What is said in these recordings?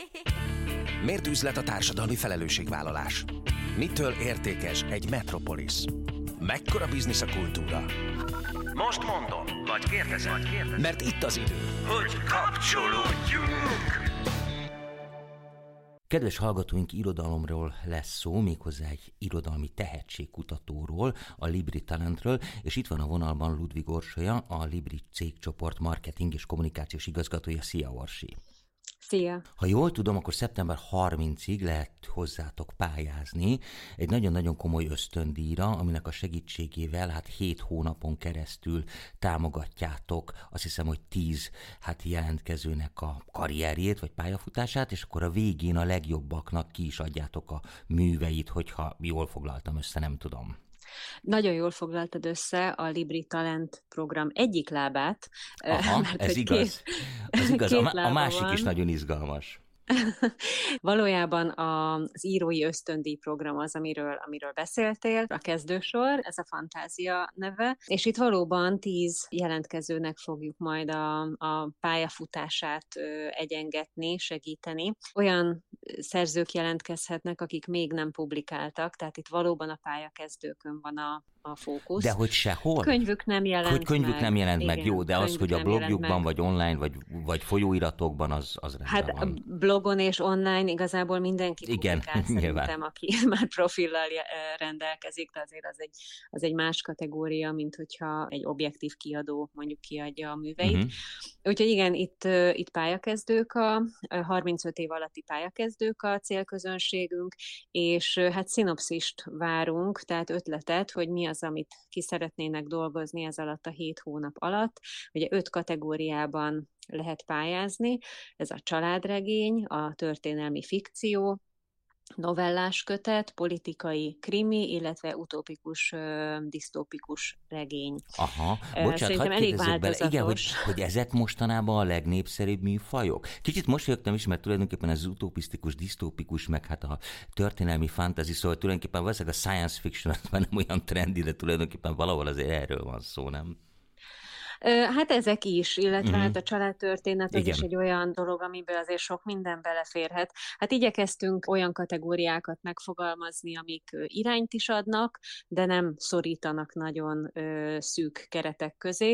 Miért üzlet a társadalmi felelősségvállalás? Mitől értékes egy metropolisz? Mekkora biznisz a kultúra? Most mondom, vagy kérdezem, mert itt az idő, hogy kapcsolódjunk! Kedves hallgatóink, irodalomról lesz szó, méghozzá egy irodalmi tehetségkutatóról, a Libri Talentről, és itt van a vonalban Ludvig Orsolya, a Libri cégcsoport marketing és kommunikációs igazgatója. Szia, Orsi! Szia! Ha jól tudom, akkor szeptember 30-ig lehet hozzátok pályázni egy nagyon-nagyon komoly ösztöndíjra, aminek a segítségével 7 hónapon keresztül támogatjátok, azt hiszem, hogy 10 jelentkezőnek a karrierjét vagy pályafutását, és akkor a végén a legjobbaknak ki is adjátok a műveit, hogyha jól foglaltam össze, nem tudom. Nagyon jól foglaltad össze a Libri Talent program egyik lábát. Aha, ez igaz. Az igaz. A másik van. is nagyon izgalmas. Valójában az írói ösztöndíj program az, amiről beszéltél, a kezdősor, ez a Fantázia neve, és itt valóban 10 jelentkezőnek fogjuk majd a pályafutását egyengetni, segíteni. Olyan szerzők jelentkezhetnek, akik még nem publikáltak, tehát itt valóban a pályakezdőkön van a fókusz. De hogy sehol? Könyvük nem jelent hogy könyvük meg. nem jelent Igen, meg, jó, de az, hogy a blogjukban, vagy online, vagy folyóiratokban, az rendben van. A blogon és online igazából mindenki publikál, szerintem, aki már profillal rendelkezik, de azért az egy más kategória, mint hogyha egy objektív kiadó mondjuk kiadja a műveit. Uh-huh. Úgyhogy igen, itt pályakezdők, a 35 év alatti pályakezdők a célközönségünk, és szinopszist várunk, tehát ötletet, hogy mi az, amit ki szeretnének dolgozni ez alatt a 7 hónap alatt. Ugye 5 kategóriában lehet pályázni, ez a családregény, a történelmi fikció, novellás kötet, politikai krimi, illetve utópikus, disztópikus regény. Aha, bocsánat, hadd kérdezzek bele, igen, hogy ezek mostanában a legnépszerűbb műfajok? Kicsit mosolyogtam is, mert tulajdonképpen az utopisztikus, disztópikus, meg a történelmi fantasy, szóval tulajdonképpen valószínűleg a science fiction az már nem olyan trendi, de tulajdonképpen valahol azért erről van szó, nem? Ezek is, illetve a családtörténet az is egy olyan dolog, amiből azért sok minden beleférhet. Igyekeztünk olyan kategóriákat megfogalmazni, amik irányt is adnak, de nem szorítanak nagyon szűk keretek közé.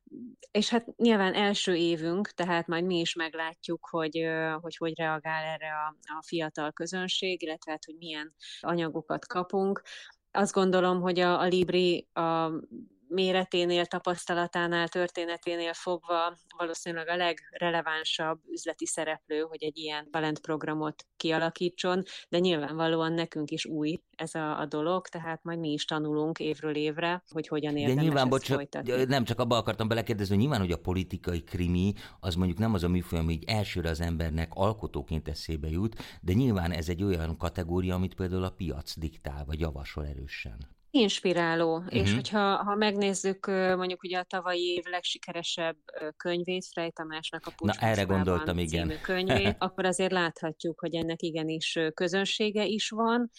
És nyilván első évünk, tehát majd mi is meglátjuk, hogy reagál erre a fiatal közönség, illetve hogy milyen anyagokat kapunk. Azt gondolom, hogy a Libri a méreténél, tapasztalatánál, történeténél fogva valószínűleg a legrelevánsabb üzleti szereplő, hogy egy ilyen talentprogramot kialakítson, de nyilvánvalóan nekünk is új ez a dolog, tehát majd mi is tanulunk évről évre, hogy hogyan érdemes ezt folytatni. Nem csak abba akartam belekérdezni, hogy nyilván, hogy a politikai krimi, az mondjuk nem az a műfaj, ami így elsőre az embernek alkotóként eszébe jut, de nyilván ez egy olyan kategória, amit például a piac diktál, vagy javasol erősen. Inspiráló, és hogyha megnézzük mondjuk ugye a tavalyi év legsikeresebb könyvét, Frey Tamásnak a Pucskózsában című könyvét, akkor azért láthatjuk, hogy ennek igenis közönsége is van,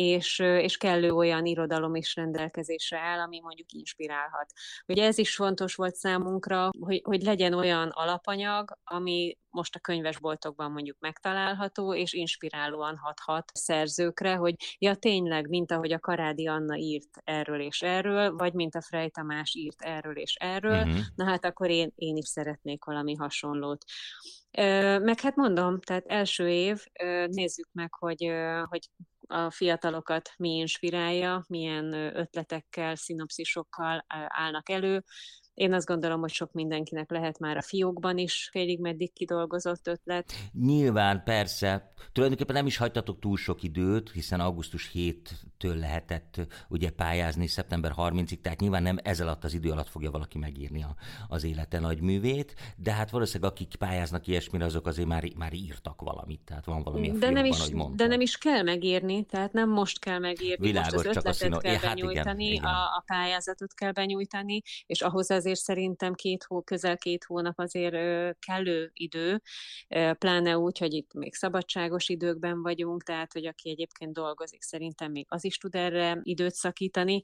és kellő olyan irodalom is rendelkezésre áll, ami mondjuk inspirálhat. Ugye ez is fontos volt számunkra, hogy legyen olyan alapanyag, ami most a könyvesboltokban mondjuk megtalálható, és inspirálóan hathat szerzőkre, hogy tényleg, mint ahogy a Karádi Anna írt erről és erről, vagy mint a Frey Tamás írt erről és erről, akkor én is szeretnék valami hasonlót. Meg mondom, tehát első év, nézzük meg, hogy a fiatalokat mi inspirálja, milyen ötletekkel, szinopszisokkal állnak elő. Én azt gondolom, hogy sok mindenkinek lehet már a fiókban is félig meddig kidolgozott ötlet. Nyilván, persze. Tulajdonképpen nem is hagytatok túl sok időt, hiszen augusztus 7-től lehetett ugye pályázni szeptember 30-ig, tehát nyilván nem ez alatt az idő alatt fogja valaki megírni az élete nagy művét, de valószínűleg akik pályáznak ilyesmire, azok azért már írtak valamit, tehát van valami a fiókban, ahogy mondtad. De nem is kell megírni, tehát nem most kell megírni, világos, most az ötletet kell benyújtani, igen. A pályázatot kell benyújtani, és ahhoz azért szerintem közel 2 hónap azért kellő idő, pláne úgy, hogy itt még szabadságos időkben vagyunk, tehát hogy aki egyébként dolgozik, szerintem még az is tud erre időt szakítani.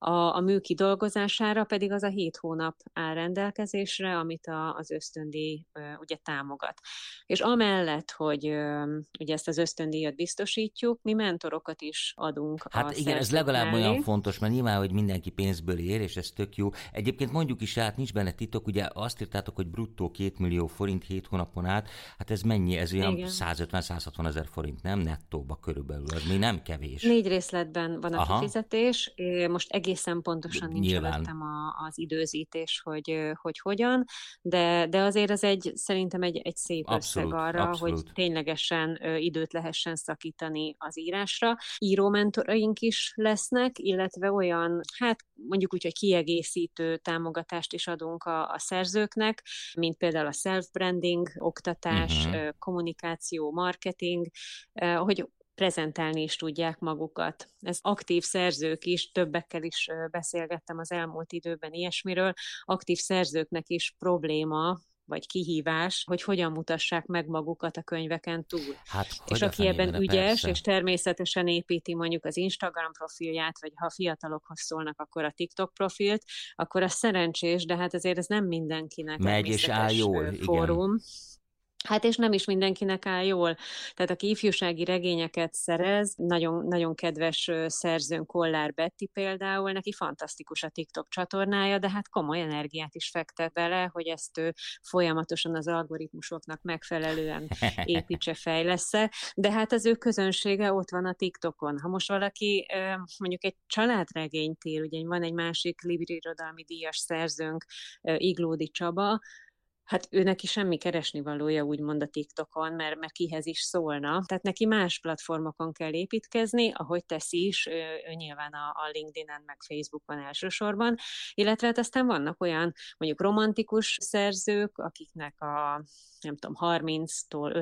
A mű kidolgozására pedig az a 7 hónap áll rendelkezésre, amit az ösztöndíj ugye támogat. És amellett, hogy ugye ezt az ösztöndíjat biztosítjuk, mi mentorokat is adunk. Hát igen, ez legalább olyan fontos, mert nyilván, hogy mindenki pénzből ér, és ez tök jó. Egyébként mondjuk is át, nincs benne titok, ugye azt írtátok, hogy bruttó 2 millió forint 7 hónapon át, hát ez mennyi? Ez olyan 150-160 ezer forint, nem? Nettóba körülbelül, az mi nem kevés. 4 részletben van a kifizetés, most egészen pontosan nincs előttem az időzítés, hogy hogyan, de azért ez szerintem egy szép összeg arra, hogy ténylegesen időt lehessen szakítani az írásra. Írómentoraink is lesznek, illetve olyan, hát mondjuk úgy, hogy kiegészítő támogatást is adunk a szerzőknek, mint például a self-branding, oktatás, kommunikáció, marketing, hogy prezentálni is tudják magukat. Ez aktív szerzők is, többekkel is beszélgettem az elmúlt időben ilyesmiről, aktív szerzőknek is probléma, vagy kihívás, hogy hogyan mutassák meg magukat a könyveken túl. Hát, és aki ebben ügyes, és természetesen építi mondjuk az Instagram profilját, vagy ha fiatalokhoz szólnak, akkor a TikTok profilt, akkor az szerencsés, de hát azért ez nem mindenkinek megy és áll jól, fórum. Igen. Hát és nem is mindenkinek áll jól. Tehát aki ifjúsági regényeket szerez, nagyon, nagyon kedves szerzőn, Kollár Betty például, neki fantasztikus a TikTok csatornája, de hát komoly energiát is fektet bele, hogy ezt ő folyamatosan az algoritmusoknak megfelelően építse, fejlessze, de hát az ő közönsége ott van a TikTokon. Ha most valaki mondjuk egy családregényt ír, ugye van egy másik Libri irodalmi díjas szerzőnk, Iglódi Csaba, hát ő neki semmi keresnivalója úgymond a TikTokon, mert kihez is szólna. Tehát neki más platformokon kell építkezni, ahogy teszi is, ő nyilván a LinkedIn-en, meg Facebookon elsősorban, illetve hát aztán vannak olyan mondjuk romantikus szerzők, akiknek a nem tudom, 30-tól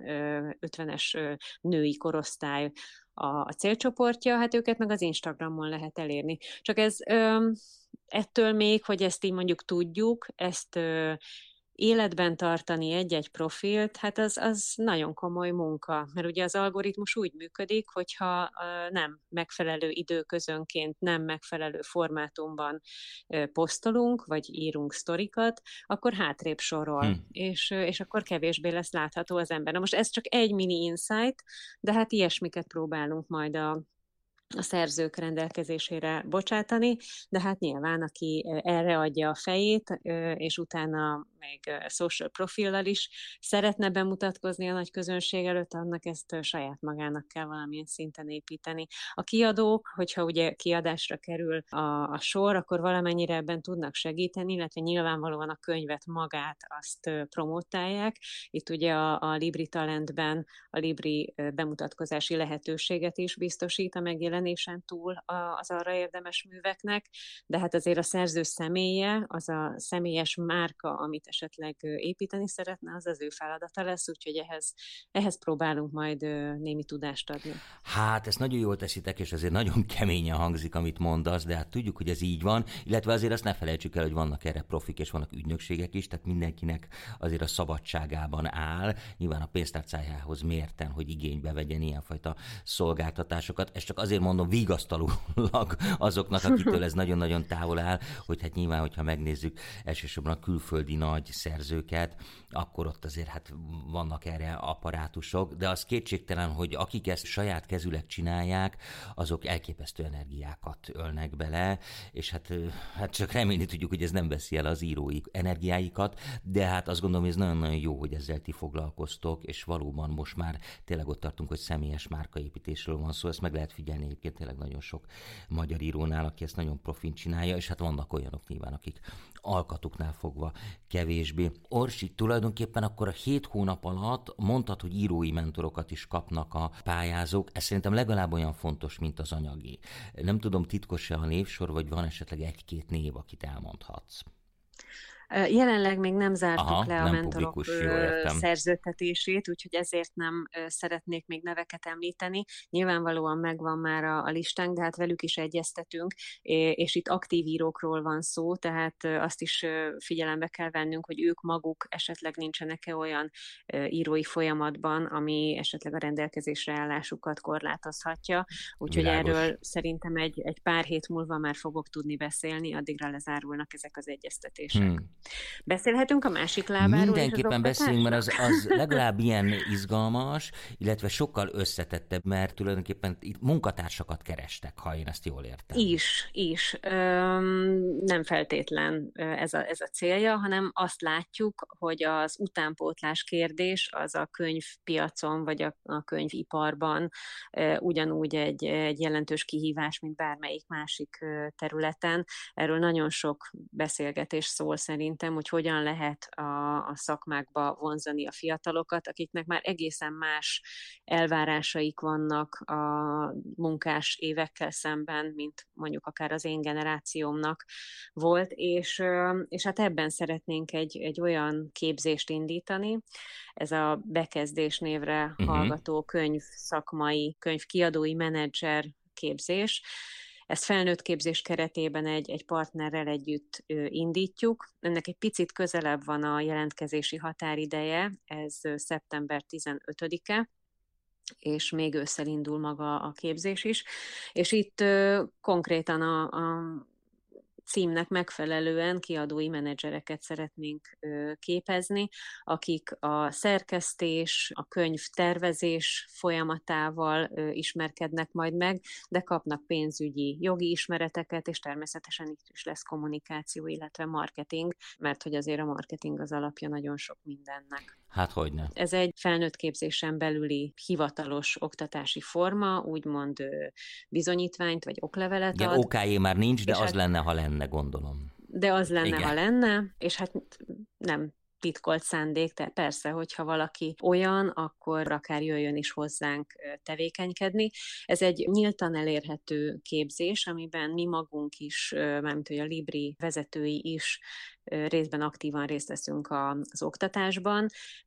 50-es női korosztály a célcsoportja, hát őket meg az Instagramon lehet elérni. Csak ez ettől még, hogy ezt így mondjuk tudjuk, ezt életben tartani egy-egy profilt, hát az nagyon komoly munka, mert ugye az algoritmus úgy működik, hogyha nem megfelelő időközönként, nem megfelelő formátumban posztolunk, vagy írunk sztorikat, akkor hátrébb sorol, és akkor kevésbé lesz látható az ember. Na most ez csak egy mini insight, de hát ilyesmiket próbálunk majd a szerzők rendelkezésére bocsátani, de hát nyilván, aki erre adja a fejét, és utána még social profillal is szeretne bemutatkozni a nagy közönség előtt, annak ezt saját magának kell valamilyen szinten építeni. A kiadók, hogyha ugye kiadásra kerül a sor, akkor valamennyire ebben tudnak segíteni, illetve nyilvánvalóan a könyvet magát azt promotálják. Itt ugye a Libri Talentben a Libri bemutatkozási lehetőséget is biztosít a megjelenésen túl az arra érdemes műveknek, de hát azért a szerző személye, az a személyes márka, amit esetleg építeni szeretne, az ő feladata lesz, úgyhogy ehhez próbálunk majd némi tudást adni. Hát ezt nagyon jól teszitek, és azért nagyon keményen hangzik, amit mondasz, de hát tudjuk, hogy ez így van, illetve azért azt ne felejtsük el, hogy vannak erre profik, és vannak ügynökségek is, tehát mindenkinek azért a szabadságában áll, nyilván a pénztárcájához mérten, hogy igénybe vegyen ilyenfajta szolgáltatásokat. Ezt csak azért mondom vigasztalólag azoknak, akitől ez nagyon-nagyon távol áll, hogy hát nyilván, hogyha megnézzük elsősorban a külföldi nagy szerzőket, akkor ott azért hát vannak erre apparátusok, de az kétségtelen, hogy akik ezt saját kezüleg csinálják, azok elképesztő energiákat ölnek bele, és hát csak remélni tudjuk, hogy ez nem veszi el az írói energiáikat, de hát azt gondolom, hogy ez nagyon-nagyon jó, hogy ezzel ti foglalkoztok, és valóban most már tényleg ott tartunk, hogy személyes márkaépítésről van szó, ezt meg lehet figyelni egyébként tényleg nagyon sok magyar írónál, aki ezt nagyon profin csinálja, és hát vannak olyanok nyilván, akik alkatuknál fogva kevésbé. Orsi, tulajdonképpen akkor a 7 hónap alatt mondtad, hogy írói mentorokat is kapnak a pályázók. Ez szerintem legalább olyan fontos, mint az anyagi. Nem tudom, titkos-e a névsor, vagy van esetleg 1-2 név, akit elmondhatsz? Jelenleg még nem zártuk le a nem mentorok publikus, jól értem. szerződtetését, úgyhogy ezért nem szeretnék még neveket említeni. Nyilvánvalóan megvan már a listánk, de hát velük is egyeztetünk, és itt aktív írókról van szó, tehát azt is figyelembe kell vennünk, hogy ők maguk esetleg nincsenek-e olyan írói folyamatban, ami esetleg a rendelkezésre állásukat korlátozhatja. Úgyhogy Világos. Erről szerintem egy pár hét múlva már fogok tudni beszélni, addigra lezárulnak ezek az egyeztetések. Beszélhetünk a másik lábáról? Mindenképpen beszélünk, mert az legalább ilyen izgalmas, illetve sokkal összetettebb, mert tulajdonképpen itt munkatársakat kerestek, ha én ezt jól értem. Is. Nem feltétlen ez a célja, hanem azt látjuk, hogy az utánpótlás kérdés az a könyvpiacon vagy a könyviparban ugyanúgy egy jelentős kihívás, mint bármelyik másik területen. Erről nagyon sok beszélgetés szól szerintem, hogy hogyan lehet a szakmákba vonzani a fiatalokat, akiknek már egészen más elvárásaik vannak a munkás évekkel szemben, mint mondjuk akár az én generációmnak volt, és hát ebben szeretnénk egy olyan képzést indítani, ez a Bekezdés névre hallgató könyvszakmai, könyvkiadói menedzser képzés. Ezt felnőtt képzés keretében egy partnerrel együtt indítjuk. Ennek egy picit közelebb van a jelentkezési határideje, ez szeptember 15-e, és még ősszel indul maga a képzés is. És itt konkrétan a címnek megfelelően kiadói menedzsereket szeretnénk képezni, akik a szerkesztés, a könyvtervezés folyamatával ismerkednek majd meg, de kapnak pénzügyi, jogi ismereteket, és természetesen itt is lesz kommunikáció, illetve marketing, mert hogy azért a marketing az alapja nagyon sok mindennek. Hát hogyne. Ez egy felnőtt képzésen belüli hivatalos oktatási forma, úgymond bizonyítványt vagy oklevelet ad. OKJ már nincs, de az lenne, ha lenne, gondolom. De az lenne, ha lenne, és hát nem titkolt szándék, de persze, hogyha valaki olyan, akkor akár jöjjön is hozzánk tevékenykedni. Ez egy nyíltan elérhető képzés, amiben mi magunk is, mármint hogy a Libri vezetői is részben aktívan részt veszünk az oktatásban.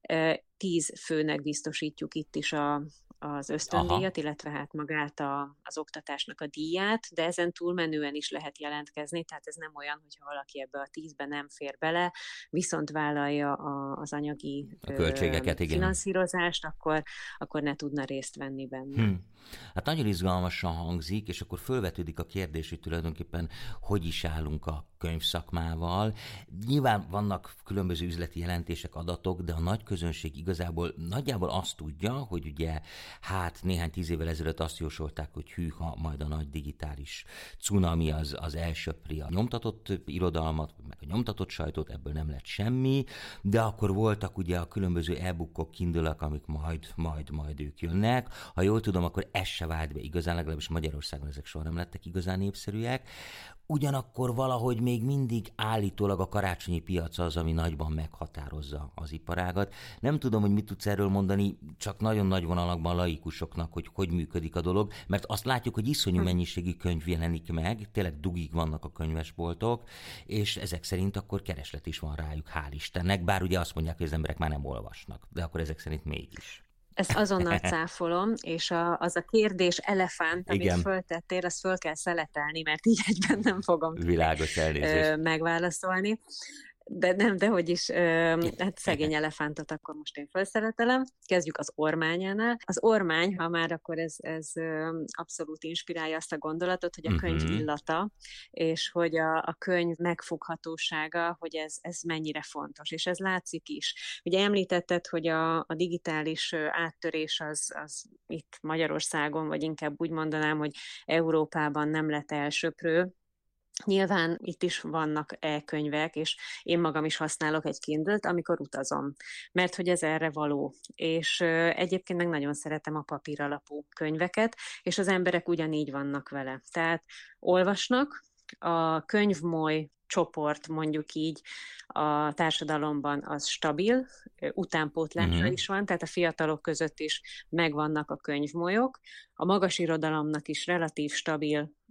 10 főnek biztosítjuk itt is az ösztöndíjat, illetve hát magát az oktatásnak a díját, de ezen túlmenően is lehet jelentkezni, tehát ez nem olyan, hogyha valaki ebbe a 10-be nem fér bele, viszont vállalja az anyagi költségeket, finanszírozást, akkor ne tudna részt venni benne. Hát nagyon izgalmasan hangzik, és akkor fölvetődik a kérdés, hogy tulajdonképpen hogy is állunk a könyvszakmával. Nyilván vannak különböző üzleti jelentések, adatok, de a nagy közönség igazából nagyjából azt tudja, hogy ugye hát néhány 10 évvel ezelőtt azt jósolták, hogy hűha, majd a nagy digitális cunami az elsöpri a nyomtatott irodalmat, meg a nyomtatott sajtót, ebből nem lett semmi, de akkor voltak ugye a különböző e-bookok, Kindle-ek, amik majd ők jönnek. Ha jól tudom, akkor ez se vált be igazán, legalábbis Magyarországon ezek soha nem lettek igazán népszerűek. Ugyanakkor valahogy még mindig állítólag a karácsonyi piac az, ami nagyban meghatározza az iparágat. Nem tudom, hogy mit tudsz erről mondani, csak nagyon nagy vonalakban laikusoknak, hogy működik a dolog, mert azt látjuk, hogy iszonyú mennyiségű könyv jelenik meg, tényleg dugig vannak a könyvesboltok, és ezek szerint akkor kereslet is van rájuk, hál' Istennek, bár ugye azt mondják, hogy az emberek már nem olvasnak, de akkor ezek szerint mégis. Ezt azonnal cáfolom, és az a kérdés elefánt, amit föltettél, azt föl kell szeletelni, mert így egyben nem fogom Világos, elnézést. Megválaszolni. De hogy is, hát szegény elefántot akkor most én felszeretelem. Kezdjük az ormányánál. Az ormány, ha már akkor ez abszolút inspirálja azt a gondolatot, hogy a könyv illata, és hogy a könyv megfoghatósága, hogy ez mennyire fontos, és ez látszik is. Ugye említetted, hogy a digitális áttörés az itt Magyarországon, vagy inkább úgy mondanám, hogy Európában nem lett elsöprő. Nyilván itt is vannak e-könyvek, és én magam is használok egy Kindle-t, amikor utazom, mert hogy ez erre való. És egyébként meg nagyon szeretem a papír alapú könyveket, és az emberek ugyanígy vannak vele. Tehát olvasnak, a könyvmoly csoport, mondjuk így, a társadalomban az stabil, utánpótlásra is van, tehát a fiatalok között is megvannak a könyvmolyok. A magas irodalomnak is relatív stabil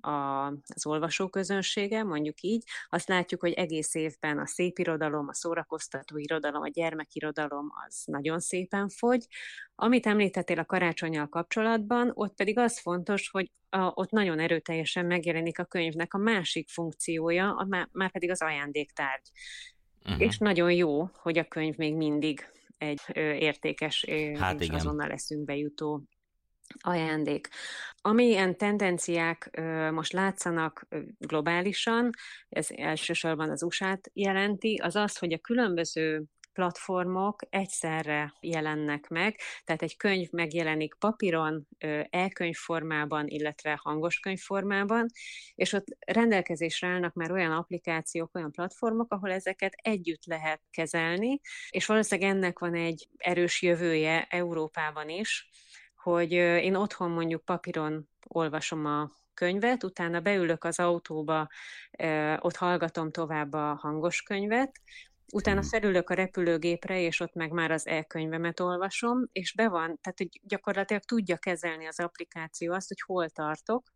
az olvasóközönsége, mondjuk így. Azt látjuk, hogy egész évben a szépirodalom, a szórakoztató irodalom, a gyermekirodalom az nagyon szépen fogy. Amit említettél a karácsonnyal kapcsolatban, ott pedig az fontos, hogy ott nagyon erőteljesen megjelenik a könyvnek a másik funkciója, már pedig az ajándéktárgy. És nagyon jó, hogy a könyv még mindig egy értékes és azonnal eszünkbe jutó ajándék. Amilyen tendenciák most látszanak globálisan, ez elsősorban az USA-t jelenti, az az, hogy a különböző platformok egyszerre jelennek meg, tehát egy könyv megjelenik papíron, e-könyv formában, illetve hangos könyv formában, és ott rendelkezésre állnak már olyan applikációk, olyan platformok, ahol ezeket együtt lehet kezelni, és valószínűleg ennek van egy erős jövője Európában is, hogy én otthon mondjuk papíron olvasom a könyvet, utána beülök az autóba, ott hallgatom tovább a hangos könyvet, utána felülök a repülőgépre, és ott meg már az e-könyvemet olvasom, és tehát hogy gyakorlatilag tudja kezelni az applikáció azt, hogy hol tartok,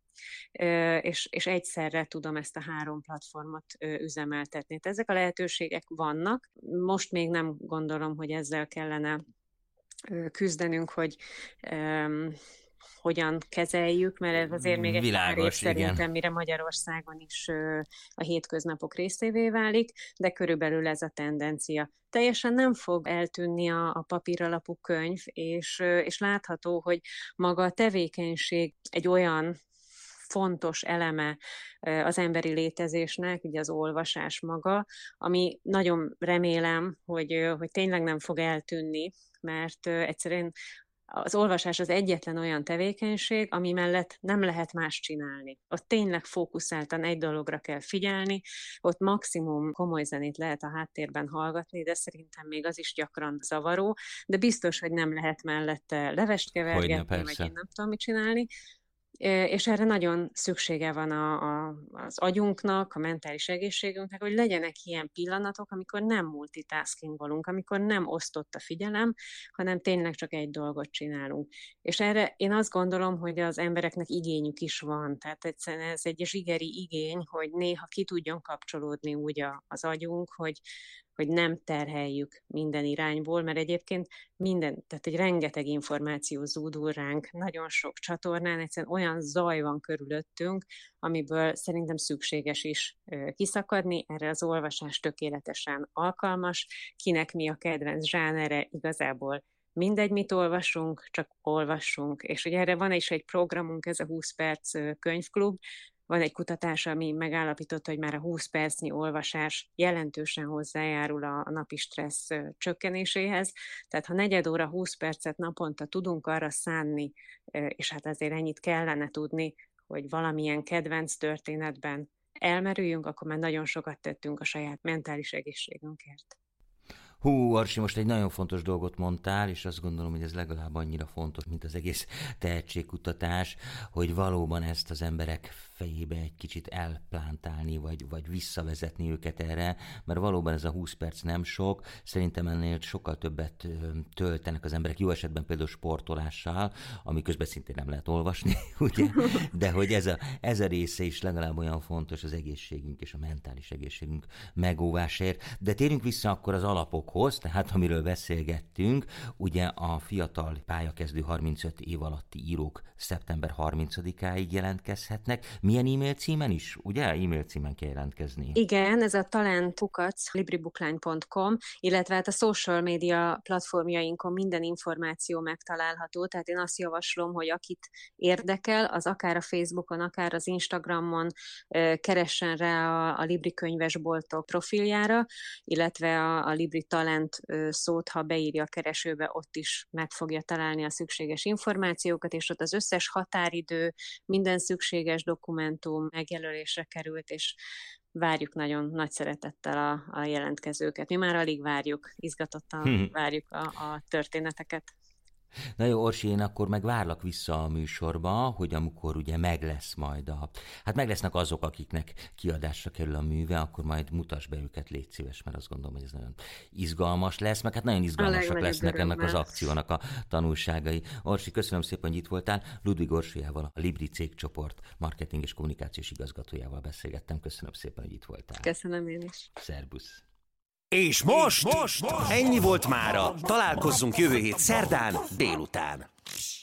és egyszerre tudom ezt a 3 platformot üzemeltetni. Tehát ezek a lehetőségek vannak. Most még nem gondolom, hogy ezzel kellene küzdenünk, hogy hogyan kezeljük, mert ez azért még egy pár év szerintem, mire Magyarországon is a hétköznapok részévé válik, de körülbelül ez a tendencia. Teljesen nem fog eltűnni a papíralapú könyv, és látható, hogy maga a tevékenység egy olyan fontos eleme az emberi létezésnek, ugye az olvasás maga, ami nagyon remélem, hogy tényleg nem fog eltűnni, mert egyszerűen az olvasás az egyetlen olyan tevékenység, ami mellett nem lehet más csinálni. Ott tényleg fókuszáltan egy dologra kell figyelni, ott maximum komoly zenét lehet a háttérben hallgatni, de szerintem még az is gyakran zavaró, de biztos, hogy nem lehet mellette levest kevergetni, vagy én nem tudom mit csinálni. És erre nagyon szüksége van az agyunknak, a mentális egészségünknek, hogy legyenek ilyen pillanatok, amikor nem multitaskingolunk, amikor nem osztott a figyelem, hanem tényleg csak egy dolgot csinálunk. És erre én azt gondolom, hogy az embereknek igényük is van. Tehát egyszerűen ez egy zsigeri igény, hogy néha ki tudjon kapcsolódni úgy az agyunk, hogy nem terheljük minden irányból, mert egyébként tehát egy rengeteg információ zúdul ránk, nagyon sok csatornán, egyszerűen olyan zaj van körülöttünk, amiből szerintem szükséges is kiszakadni, erre az olvasás tökéletesen alkalmas, kinek mi a kedvenc zsánere, igazából mindegy, mit olvasunk, csak olvassunk. És ugye erre van is egy programunk, ez a 20 perc könyvklub. Van egy kutatás, ami megállapította, hogy már a 20 percnyi olvasás jelentősen hozzájárul a napi stressz csökkenéséhez. Tehát ha 4 óra 20 percet naponta tudunk arra szánni, és hát azért ennyit kellene tudni, hogy valamilyen kedvenc történetben elmerüljünk, akkor már nagyon sokat tettünk a saját mentális egészségünkért. Arsi, most egy nagyon fontos dolgot mondtál, és azt gondolom, hogy ez legalább annyira fontos, mint az egész tehetségkutatás, hogy valóban ezt az emberek fejébe egy kicsit elplántálni, vagy visszavezetni őket erre, mert valóban ez a 20 perc nem sok, szerintem ennél sokkal többet töltenek az emberek, jó esetben például sportolással, ami közben szintén nem lehet olvasni, ugye? De hogy ez a része is legalább olyan fontos az egészségünk és a mentális egészségünk megóvásért. De térjünk vissza akkor az alapokhoz, tehát amiről beszélgettünk, ugye a fiatal pályakezdő 35 év alatti írók szeptember 30-áig jelentkezhetnek. Milyen e-mail címen is? Ugye? E-mail címen kell jelentkezni. Igen, ez a talent@libribookline.com, illetve hát a social media platformjainkon minden információ megtalálható, tehát én azt javaslom, hogy akit érdekel, az akár a Facebookon, akár az Instagramon keressen rá a Libri könyvesboltok profiljára, illetve a Libri Talent szót, ha beírja a keresőbe, ott is meg fogja találni a szükséges információkat, és ott az összes határidő, minden szükséges dokumentum megjelölésre került, és várjuk nagyon nagy szeretettel a jelentkezőket. Mi már alig várjuk, izgatottan várjuk a történeteket. Na jó, Orsi, én akkor meg várlak vissza a műsorba, hogy amikor ugye meg lesznek azok, akiknek kiadásra kerül a műve, akkor majd mutasd be őket, légy szíves, mert azt gondolom, hogy ez nagyon izgalmas lesz, meg hát nagyon izgalmasak lesznek ennek az akciónak a tanulságai. Orsi, köszönöm szépen, hogy itt voltál. Ludvig Orsiával, a Libri cégcsoport marketing és kommunikációs igazgatójával beszélgettem. Köszönöm szépen, hogy itt voltál. Köszönöm én is. Szerbusz. És most ennyi volt mára. Találkozzunk jövő hét szerdán délután.